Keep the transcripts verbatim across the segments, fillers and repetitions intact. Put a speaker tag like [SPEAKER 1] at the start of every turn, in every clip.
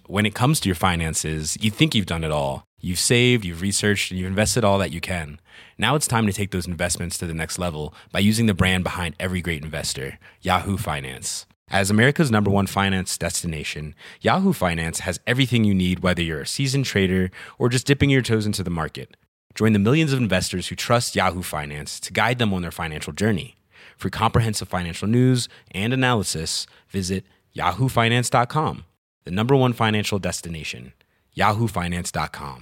[SPEAKER 1] when it comes to your finances, you think you've done it all. You've saved, you've researched, and you've invested all that you can. Now it's time to take those investments to the next level by using the brand behind every great investor, Yahoo Finance. As America's number one finance destination, Yahoo Finance has everything you need, whether you're a seasoned trader or just dipping your toes into the market. Join the millions of investors who trust Yahoo Finance to guide them on their financial journey. For comprehensive financial news and analysis, visit yahoo finance dot com, the number one financial destination, yahoo finance dot com.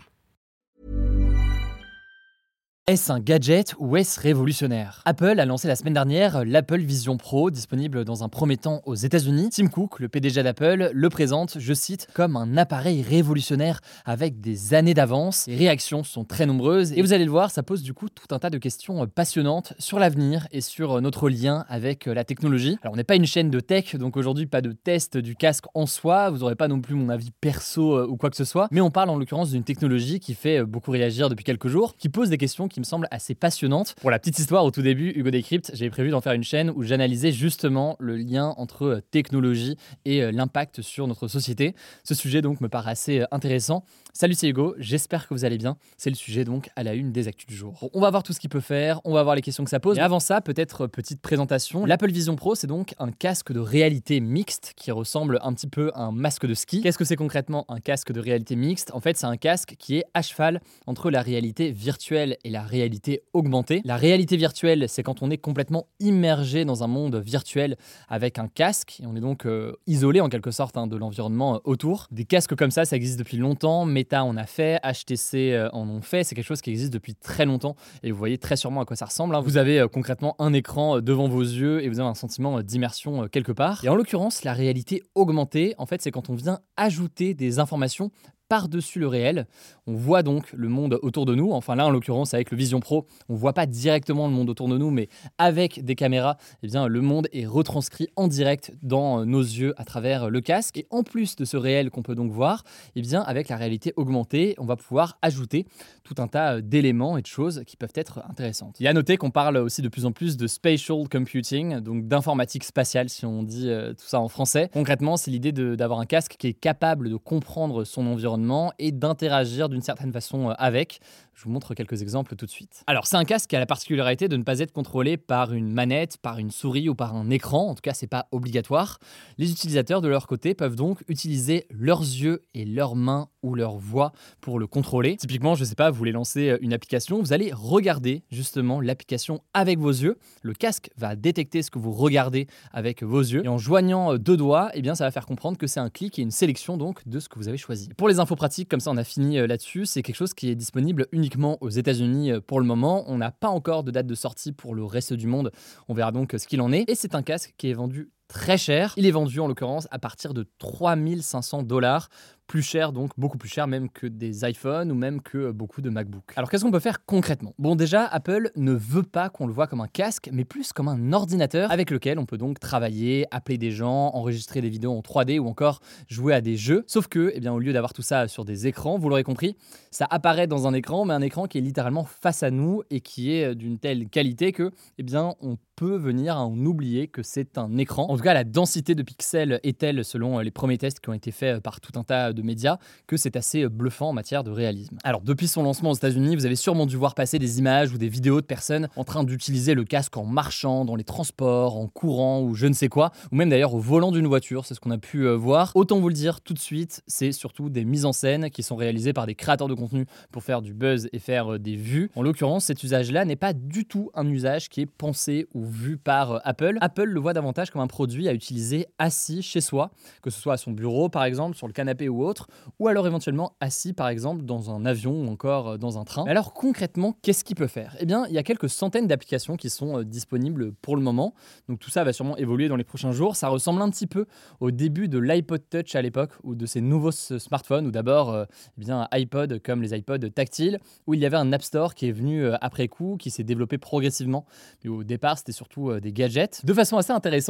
[SPEAKER 2] Est-ce un gadget ou est-ce révolutionnaire ? Apple a lancé la semaine dernière l'Apple Vision Pro, disponible dans un premier temps aux États-Unis. Tim Cook, le P D G d'Apple, le présente, je cite, comme un appareil révolutionnaire avec des années d'avance. Les réactions sont très nombreuses et vous allez le voir, ça pose du coup tout un tas de questions passionnantes sur l'avenir et sur notre lien avec la technologie. Alors on n'est pas une chaîne de tech, donc aujourd'hui pas de test du casque en soi, vous n'aurez pas non plus mon avis perso ou quoi que ce soit, mais on parle en l'occurrence d'une technologie qui fait beaucoup réagir depuis quelques jours, qui pose des questions qui me semble assez passionnante. Pour la petite histoire, au tout début, Hugo Décrypte, j'avais prévu d'en faire une chaîne où j'analysais justement le lien entre technologie et l'impact sur notre société. Ce sujet donc me paraît assez intéressant. Salut, c'est Hugo, j'espère que vous allez bien. C'est le sujet donc à la une des actus du jour. Bon, on va voir tout ce qu'il peut faire, on va voir les questions que ça pose. Mais avant ça, peut-être petite présentation. L'Apple Vision Pro, c'est donc un casque de réalité mixte qui ressemble un petit peu à un masque de ski. Qu'est-ce que c'est concrètement un casque de réalité mixte ? En fait, c'est un casque qui est à cheval entre la réalité virtuelle et la réalité augmentée. La réalité virtuelle, c'est quand on est complètement immergé dans un monde virtuel avec un casque et on est donc euh, isolé en quelque sorte hein, de l'environnement euh, autour. Des casques comme ça, ça existe depuis longtemps. Meta en a fait, H T C euh, en ont fait. C'est quelque chose qui existe depuis très longtemps et vous voyez très sûrement à quoi ça ressemble. Hein. Vous avez euh, concrètement un écran euh, devant vos yeux et vous avez un sentiment euh, d'immersion euh, quelque part. Et en l'occurrence, la réalité augmentée, en fait, c'est quand on vient ajouter des informations par-dessus le réel. On voit donc le monde autour de nous. Enfin là, en l'occurrence, avec le Vision Pro, on ne voit pas directement le monde autour de nous, mais avec des caméras, eh bien, le monde est retranscrit en direct dans nos yeux à travers le casque. Et en plus de ce réel qu'on peut donc voir, eh bien, avec la réalité augmentée, on va pouvoir ajouter tout un tas d'éléments et de choses qui peuvent être intéressantes. Il y a à noter qu'on parle aussi de plus en plus de spatial computing, donc d'informatique spatiale, si on dit euh, tout ça en français. Concrètement, c'est l'idée de, d'avoir un casque qui est capable de comprendre son environnement et d'interagir d'une certaine façon avec. Je vous montre quelques exemples tout de suite. Alors, c'est un casque qui a la particularité de ne pas être contrôlé par une manette, par une souris ou par un écran. En tout cas, c'est pas obligatoire. Les utilisateurs, de leur côté, peuvent donc utiliser leurs yeux et leurs mains ou leur voix pour le contrôler. Typiquement, je sais pas, vous voulez lancer une application, vous allez regarder justement l'application avec vos yeux. Le casque va détecter ce que vous regardez avec vos yeux. Et en joignant deux doigts, eh bien, ça va faire comprendre que c'est un clic et une sélection donc de ce que vous avez choisi. Pour les infos pratiques, comme ça on a fini là-dessus, c'est quelque chose qui est disponible uniquement aux États-Unis pour le moment. On n'a pas encore de date de sortie pour le reste du monde. On verra donc ce qu'il en est. Et c'est un casque qui est vendu très cher. Il est vendu en l'occurrence à partir de trois mille cinq cents dollars. Plus cher, donc beaucoup plus cher même que des iPhones ou même que beaucoup de MacBooks. Alors qu'est-ce qu'on peut faire concrètement ? Bon, déjà, Apple ne veut pas qu'on le voit comme un casque, mais plus comme un ordinateur avec lequel on peut donc travailler, appeler des gens, enregistrer des vidéos en trois D ou encore jouer à des jeux. Sauf que, eh bien, au lieu d'avoir tout ça sur des écrans, vous l'aurez compris, ça apparaît dans un écran, mais un écran qui est littéralement face à nous et qui est d'une telle qualité que, eh bien, on peut venir à en oublier que c'est un écran. En tout cas, la densité de pixels est telle, selon les premiers tests qui ont été faits par tout un tas de médias, que c'est assez bluffant en matière de réalisme. Alors, depuis son lancement aux États-Unis, vous avez sûrement dû voir passer des images ou des vidéos de personnes en train d'utiliser le casque en marchant, dans les transports, en courant ou je ne sais quoi, ou même d'ailleurs au volant d'une voiture, c'est ce qu'on a pu voir. Autant vous le dire tout de suite, c'est surtout des mises en scène qui sont réalisées par des créateurs de contenu pour faire du buzz et faire des vues. En l'occurrence, cet usage-là n'est pas du tout un usage qui est pensé ou vu par Apple. Apple le voit davantage comme un produit à utiliser assis chez soi, que ce soit à son bureau par exemple, sur le canapé ou autre, ou alors éventuellement assis par exemple dans un avion ou encore dans un train. Mais alors concrètement, qu'est-ce qu'il peut faire ? Eh bien, il y a quelques centaines d'applications qui sont disponibles pour le moment, donc tout ça va sûrement évoluer dans les prochains jours. Ça ressemble un petit peu au début de l'iPod Touch à l'époque, ou de ces nouveaux smartphones, où d'abord euh, eh bien, iPod comme les iPods tactiles, où il y avait un App Store qui est venu après coup, qui s'est développé progressivement, mais au départ c'était surtout des gadgets. De façon assez intéressante et peut-être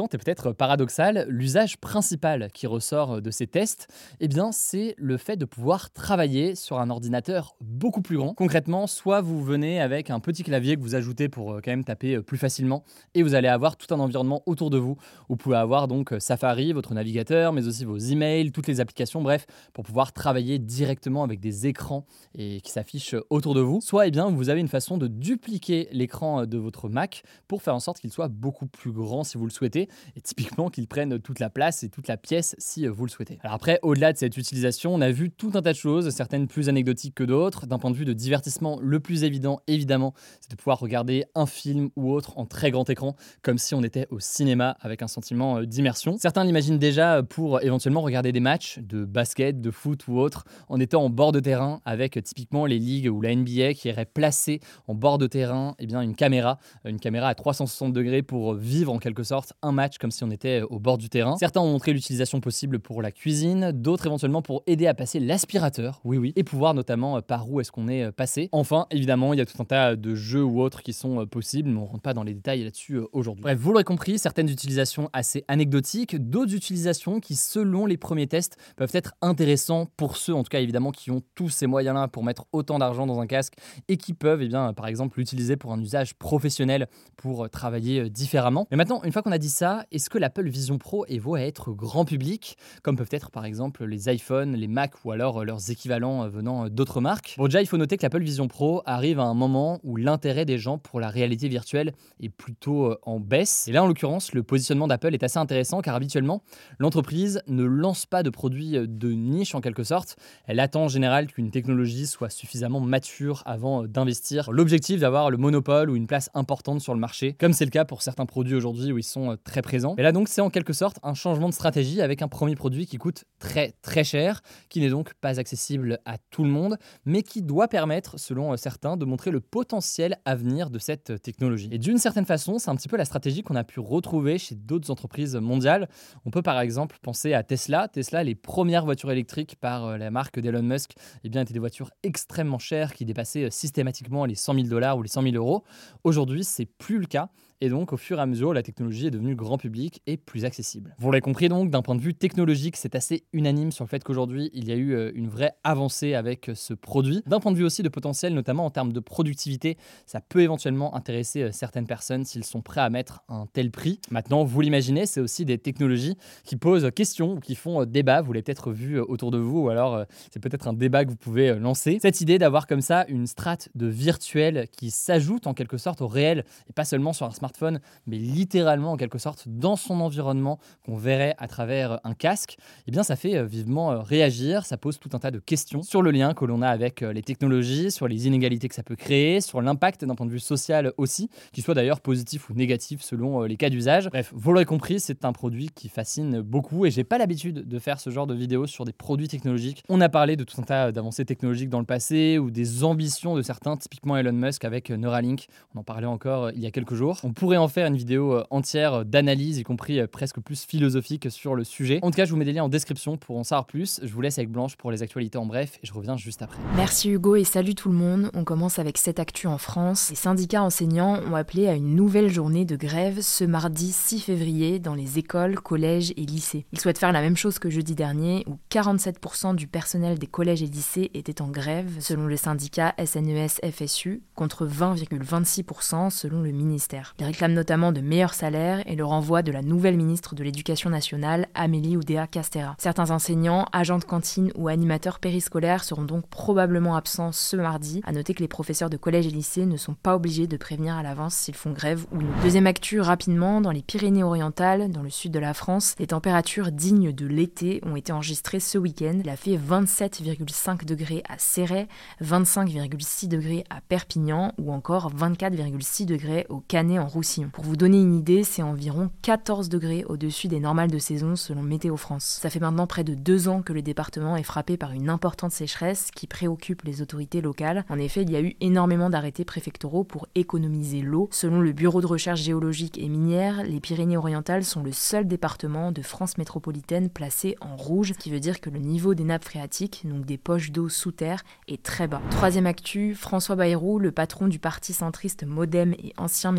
[SPEAKER 2] être paradoxal, l'usage principal qui ressort de ces tests, eh bien, c'est le fait de pouvoir travailler sur un ordinateur beaucoup plus grand. Concrètement, soit vous venez avec un petit clavier que vous ajoutez pour euh, quand même taper euh, plus facilement et vous allez avoir tout un environnement autour de vous. Vous pouvez avoir donc euh, Safari, votre navigateur, mais aussi vos emails, toutes les applications, bref, pour pouvoir travailler directement avec des écrans et qui s'affichent autour de vous. Soit, eh bien, vous avez une façon de dupliquer l'écran de votre Mac pour faire en sorte qu'il soit beaucoup plus grand si vous le souhaitez et typiquement qu'il prenne toute la place et toute la pièce si vous le souhaitez. Alors après, au-delà de cette utilisation, on a vu tout un tas de choses, certaines plus anecdotiques que d'autres. D'un point de vue de divertissement, le plus évident, évidemment, c'est de pouvoir regarder un film ou autre en très grand écran, comme si on était au cinéma avec un sentiment d'immersion. Certains l'imaginent déjà pour éventuellement regarder des matchs de basket, de foot ou autre, en étant en bord de terrain avec typiquement les ligues ou la N B A qui irait placer en bord de terrain eh bien, une caméra, une caméra à trois cent soixante degrés pour vivre en quelque sorte un match comme si on était au bord du terrain. Certains ont montré l'utilisation possible pour la cuisine, d'autres éventuellement pour aider à passer l'aspirateur, oui oui, et pouvoir notamment par où est-ce qu'on est passé. Enfin, évidemment, il y a tout un tas de jeux ou autres qui sont possibles, mais on ne rentre pas dans les détails là-dessus aujourd'hui. Bref, vous l'aurez compris, certaines utilisations assez anecdotiques, d'autres utilisations qui, selon les premiers tests, peuvent être intéressants pour ceux, en tout cas évidemment, qui ont tous ces moyens-là pour mettre autant d'argent dans un casque et qui peuvent, eh bien, par exemple, l'utiliser pour un usage professionnel, pour travailler différemment. Mais maintenant, une fois qu'on a dit ça, est-ce que l'Apple Vision Pro est voué à être grand public, comme peuvent être par exemple les iPhones, les Mac ou alors leurs équivalents venant d'autres marques? Bon, déjà, il faut noter que l'Apple Vision Pro arrive à un moment où l'intérêt des gens pour la réalité virtuelle est plutôt en baisse. Et là, en l'occurrence, le positionnement d'Apple est assez intéressant car habituellement, l'entreprise ne lance pas de produits de niche en quelque sorte. Elle attend en général qu'une technologie soit suffisamment mature avant d'investir. L'objectif d'avoir le monopole ou une place importante sur le marché, comme c'est le cas pour certains produits aujourd'hui où ils sont très présents. Et là donc, c'est en quelque sorte un changement de stratégie avec un premier produit qui coûte très très cher, qui n'est donc pas accessible à tout le monde, mais qui doit permettre, selon certains, de montrer le potentiel à venir de cette technologie. Et d'une certaine façon, c'est un petit peu la stratégie qu'on a pu retrouver chez d'autres entreprises mondiales. On peut par exemple penser à Tesla. Tesla, les premières voitures électriques par la marque d'Elon Musk, eh bien, étaient des voitures extrêmement chères qui dépassaient systématiquement les cent mille dollars ou les cent mille euros. Aujourd'hui, c'est plus le cas. Et donc, au fur et à mesure, la technologie est devenue grand public et plus accessible. Vous l'avez compris donc, d'un point de vue technologique, c'est assez unanime sur le fait qu'aujourd'hui, il y a eu une vraie avancée avec ce produit. D'un point de vue aussi de potentiel, notamment en termes de productivité, ça peut éventuellement intéresser certaines personnes s'ils sont prêts à mettre un tel prix. Maintenant, vous l'imaginez, c'est aussi des technologies qui posent question ou qui font débat. Vous l'avez peut-être vu autour de vous ou alors c'est peut-être un débat que vous pouvez lancer. Cette idée d'avoir comme ça une strate de virtuel qui s'ajoute en quelque sorte au réel et pas seulement sur un smartphone, mais littéralement en quelque sorte dans son environnement qu'on verrait à travers un casque, eh bien ça fait vivement réagir, ça pose tout un tas de questions sur le lien que l'on a avec les technologies, sur les inégalités que ça peut créer, sur l'impact d'un point de vue social aussi, qu'il soit d'ailleurs positif ou négatif selon les cas d'usage. Bref, vous l'aurez compris, c'est un produit qui fascine beaucoup et j'ai pas l'habitude de faire ce genre de vidéos sur des produits technologiques. On a parlé de tout un tas d'avancées technologiques dans le passé ou des ambitions de certains, typiquement Elon Musk avec Neuralink, on en parlait encore il y a quelques jours. On pourrait en faire une vidéo entière d'analyse, y compris presque plus philosophique sur le sujet. En tout cas, je vous mets des liens en description pour en savoir plus. Je vous laisse avec Blanche pour les actualités en bref et je reviens juste après.
[SPEAKER 3] Merci Hugo et salut tout le monde. On commence avec cette actu en France. Les syndicats enseignants ont appelé à une nouvelle journée de grève ce mardi six février dans les écoles, collèges et lycées. Ils souhaitent faire la même chose que jeudi dernier où quarante-sept pour cent du personnel des collèges et lycées était en grève selon le syndicat S N E S F S U contre vingt virgule vingt-six pour cent selon le ministère. Ils réclament notamment de meilleurs salaires et le renvoi de la nouvelle ministre de l'Éducation nationale, Amélie Oudéa-Castéra. Certains enseignants, agents de cantine ou animateurs périscolaires seront donc probablement absents ce mardi. À noter que les professeurs de collège et lycée ne sont pas obligés de prévenir à l'avance s'ils font grève ou non. Deuxième actu, rapidement, dans les Pyrénées-Orientales, dans le sud de la France, les températures dignes de l'été ont été enregistrées ce week-end. Il a fait vingt-sept virgule cinq degrés à Céret, vingt-cinq virgule six degrés à Perpignan ou encore vingt-quatre virgule six degrés au Canet en Roussillon. Pour vous donner une idée, c'est environ quatorze degrés au-dessus des normales de saison selon Météo France. Ça fait maintenant près de deux ans que le département est frappé par une importante sécheresse qui préoccupe les autorités locales. En effet, il y a eu énormément d'arrêtés préfectoraux pour économiser l'eau. Selon le Bureau de recherche géologique et minière, les Pyrénées-Orientales sont le seul département de France métropolitaine placé en rouge, ce qui veut dire que le niveau des nappes phréatiques, donc des poches d'eau sous terre, est très bas. Troisième actu, François Bayrou, le patron du parti centriste Modem et ancien ministre de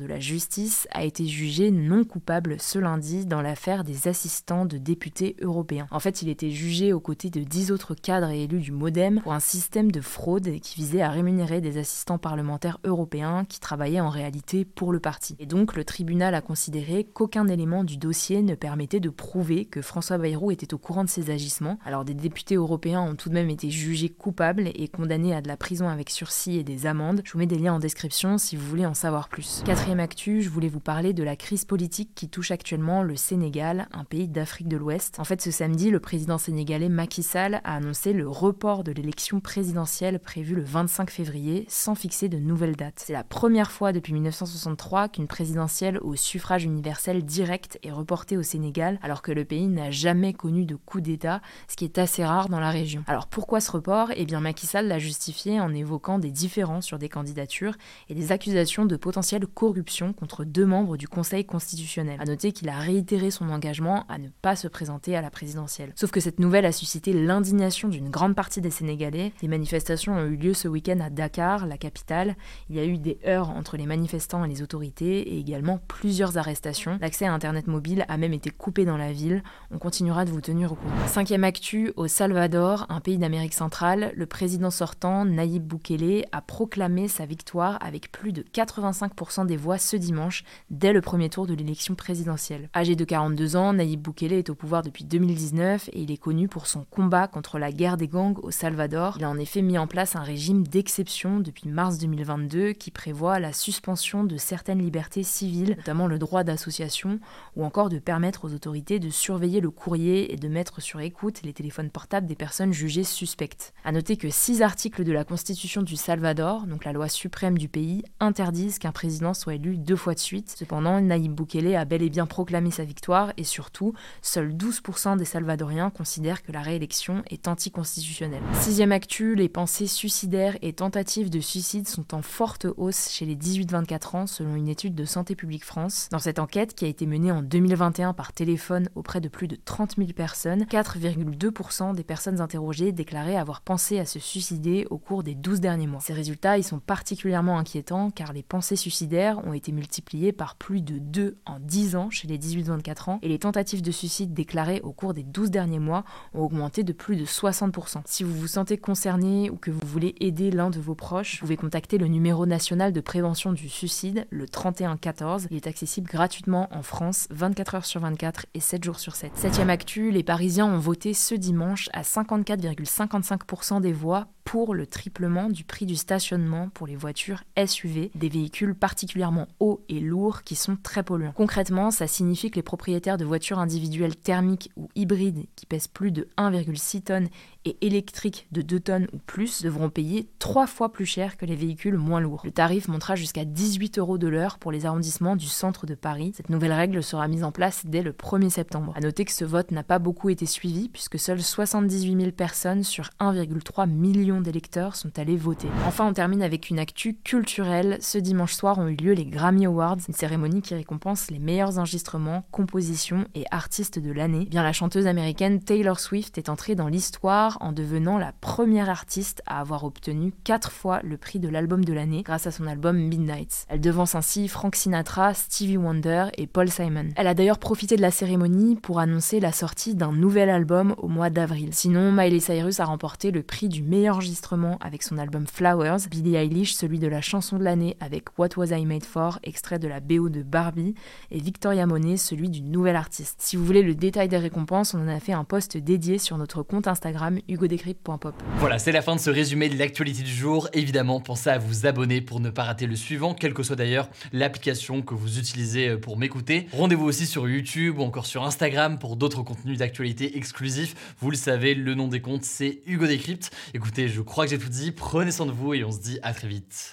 [SPEAKER 3] la justice, a été jugé non coupable ce lundi dans l'affaire des assistants de députés européens. En fait, il était jugé aux côtés de dix autres cadres et élus du Modem pour un système de fraude qui visait à rémunérer des assistants parlementaires européens qui travaillaient en réalité pour le parti. Et donc, le tribunal a considéré qu'aucun élément du dossier ne permettait de prouver que François Bayrou était au courant de ces agissements. Alors, des députés européens ont tout de même été jugés coupables et condamnés à de la prison avec sursis et des amendes. Je vous mets des liens en description si vous voulez en savoir plus. Quatrième actu, je voulais vous parler de la crise politique qui touche actuellement le Sénégal, un pays d'Afrique de l'Ouest. En fait, ce samedi, le président sénégalais Macky Sall a annoncé le report de l'élection présidentielle prévue le vingt-cinq février sans fixer de nouvelle date. C'est la première fois depuis dix-neuf cent soixante-trois qu'une présidentielle au suffrage universel direct est reportée au Sénégal, alors que le pays n'a jamais connu de coup d'État, ce qui est assez rare dans la région. Alors pourquoi ce report ? Eh bien Macky Sall l'a justifié en évoquant des différends sur des candidatures et des accusations de potentielle corruption contre deux membres du Conseil constitutionnel. À noter qu'il a réitéré son engagement à ne pas se présenter à la présidentielle. Sauf que cette nouvelle a suscité l'indignation d'une grande partie des Sénégalais. Les manifestations ont eu lieu ce week-end à Dakar, la capitale. Il y a eu des heurts entre les manifestants et les autorités et également plusieurs arrestations. L'accès à Internet mobile a même été coupé dans la ville. On continuera de vous tenir au courant. Cinquième actu, au Salvador, un pays d'Amérique centrale, le président sortant, Nayib Bukele, a proclamé sa victoire avec plus de quatre-vingt-cinq pour cent des voix ce dimanche, dès le premier tour de l'élection présidentielle. Âgé de quarante-deux ans, Nayib Bukele est au pouvoir depuis deux mille dix-neuf et il est connu pour son combat contre la guerre des gangs au Salvador. Il a en effet mis en place un régime d'exception depuis mars deux mille vingt-deux qui prévoit la suspension de certaines libertés civiles, notamment le droit d'association, ou encore de permettre aux autorités de surveiller le courrier et de mettre sur écoute les téléphones portables des personnes jugées suspectes. À noter que six articles de la Constitution du Salvador, donc la loi suprême du pays, interdisent qu'un président soit élu deux fois de suite. Cependant, Nayib Bukele a bel et bien proclamé sa victoire et surtout, seuls douze pour cent des Salvadoriens considèrent que la réélection est anticonstitutionnelle. Sixième actu, les pensées suicidaires et tentatives de suicide sont en forte hausse chez les dix-huit vingt-quatre ans selon une étude de Santé publique France. Dans cette enquête qui a été menée en deux mille vingt et un par téléphone auprès de plus de trente mille personnes, quatre virgule deux pour cent des personnes interrogées déclaraient avoir pensé à se suicider au cours des douze derniers mois. Ces résultats, ils sont particulièrement inquiétants car les pensées suicidaires ont été multipliées par plus de deux en dix ans chez les dix-huit vingt-quatre ans et les tentatives de suicide déclarées au cours des douze derniers mois ont augmenté de plus de soixante pour cent. Si vous vous sentez concerné ou que vous voulez aider l'un de vos proches, vous pouvez contacter le numéro national de prévention du suicide, le trente et un quatorze. Il est accessible gratuitement en France, vingt-quatre heures sur vingt-quatre et sept jours sur sept. Septième actu, les Parisiens ont voté ce dimanche à cinquante-quatre virgule cinquante-cinq pour cent des voix pour le triplement du prix du stationnement pour les voitures S U V, des véhicules particulièrement hauts et lourds qui sont très polluants. Concrètement, ça signifie que les propriétaires de voitures individuelles thermiques ou hybrides qui pèsent plus de un virgule six tonnes et électriques de deux tonnes ou plus devront payer trois fois plus cher que les véhicules moins lourds. Le tarif montera jusqu'à dix-huit euros de l'heure pour les arrondissements du centre de Paris. Cette nouvelle règle sera mise en place dès le premier septembre. À noter que ce vote n'a pas beaucoup été suivi puisque seules soixante-dix-huit mille personnes sur un virgule trois million d'électeurs sont allés voter. Enfin, on termine avec une actu culturelle. Ce dimanche soir ont eu lieu les Grammy Awards, une cérémonie qui récompense les meilleurs enregistrements, compositions et artistes de l'année. Bien, la chanteuse américaine Taylor Swift est entrée dans l'histoire en devenant la première artiste à avoir obtenu quatre fois le prix de l'album de l'année grâce à son album Midnight. Elle devance ainsi Frank Sinatra, Stevie Wonder et Paul Simon. Elle a d'ailleurs profité de la cérémonie pour annoncer la sortie d'un nouvel album au mois d'avril. Sinon, Miley Cyrus a remporté le prix du meilleur enregistrement avec son album Flowers, Billie Eilish celui de la chanson de l'année avec What Was I Made For, extrait de la B O de Barbie, et Victoria Monet celui du nouvel artiste. Si vous voulez le détail des récompenses, on en a fait un post dédié sur notre compte Instagram hugodécrypte point pop.
[SPEAKER 4] Voilà, c'est la fin de ce résumé de l'actualité du jour. Évidemment, pensez à vous abonner pour ne pas rater le suivant, quelle que soit d'ailleurs l'application que vous utilisez pour m'écouter. Rendez-vous aussi sur YouTube ou encore sur Instagram pour d'autres contenus d'actualité exclusifs. Vous le savez, le nom des comptes, c'est Hugo Décrypte. Écoutez, je crois que j'ai tout dit. Prenez soin de vous et on se dit à très vite.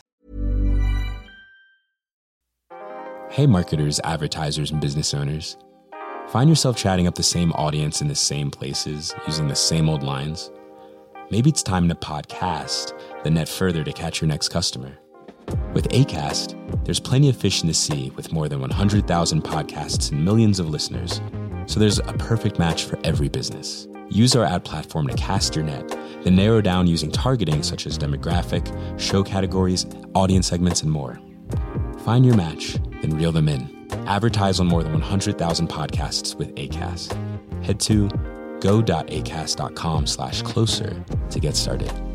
[SPEAKER 1] Hey marketers, advertisers, and business owners. Find yourself chatting up the same audience in the same places, using the same old lines? Maybe it's time to podcast, then net further to catch your next customer. With Acast, there's plenty of fish in the sea with more than one hundred thousand podcasts and millions of listeners. So there's a perfect match for every business. Use our ad platform to cast your net, then narrow down using targeting such as demographic, show categories, audience segments, and more. Find your match, then reel them in. Advertise on more than one hundred thousand podcasts with Acast. Head to go.acast.com slash closer to get started.